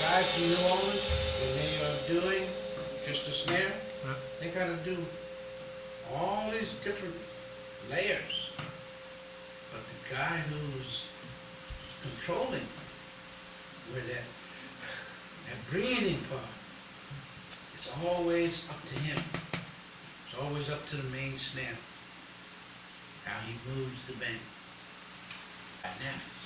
guys from New Orleans, when they are doing just a snare, they gotta do all these different layers. But the guy who's controlling where that breathing part, it's always up to him. It's always up to the main snare, how he moves the band. Right now.